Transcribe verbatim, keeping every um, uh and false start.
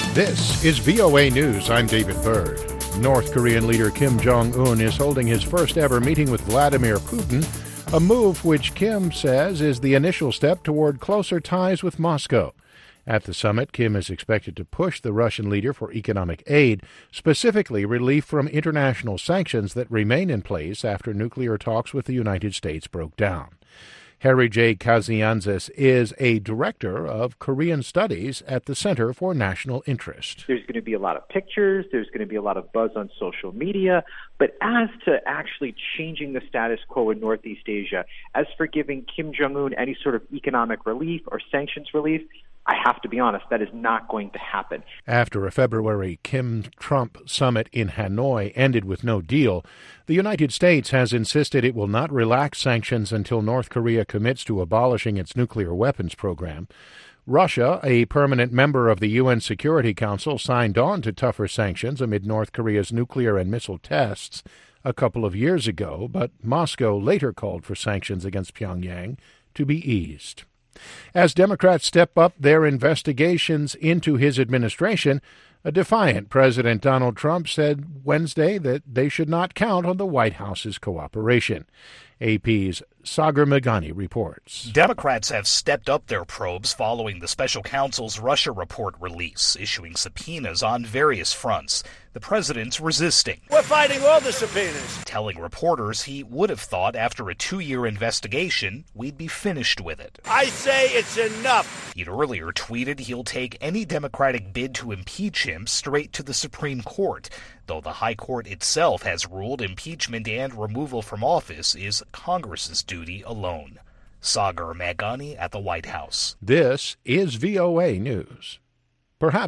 This is V O A News. I'm David Byrd. North Korean leader Kim Jong-un is holding his first ever meeting with Vladimir Putin, a move which Kim says is the initial step toward closer ties with Moscow. At the summit, Kim is expected to push the Russian leader for economic aid, specifically relief from international sanctions that remain in place after nuclear talks with the United States broke down. Harry J. Kazianzis is a director of Korean Studies at the Center for National Interest. There's going to be a lot of pictures, there's going to be a lot of buzz on social media, but as to actually changing the status quo in Northeast Asia, as for giving Kim Jong-un any sort of economic relief or sanctions relief, I have to be honest, that is not going to happen. After a February Kim-Trump summit in Hanoi ended with no deal, the United States has insisted it will not relax sanctions until North Korea commits to abolishing its nuclear weapons program. Russia, a permanent member of the U N Security Council, signed on to tougher sanctions amid North Korea's nuclear and missile tests a couple of years ago, but Moscow later called for sanctions against Pyongyang to be eased. As Democrats step up their investigations into his administration, a defiant President Donald Trump said Wednesday that they should not count on the White House's cooperation. A P's Sagar Meghani reports. Democrats have stepped up their probes following the special counsel's Russia report release, issuing subpoenas on various fronts. The president's resisting. We're fighting all the subpoenas. Telling reporters he would have thought after a two-year investigation, we'd be finished with it. I say it's enough. He'd earlier tweeted he'll take any Democratic bid to impeach him straight to the Supreme Court, though the High Court itself has ruled impeachment and removal from office is Congress's duty alone. Sagar Meghani at the White House. This is V O A News. Perhaps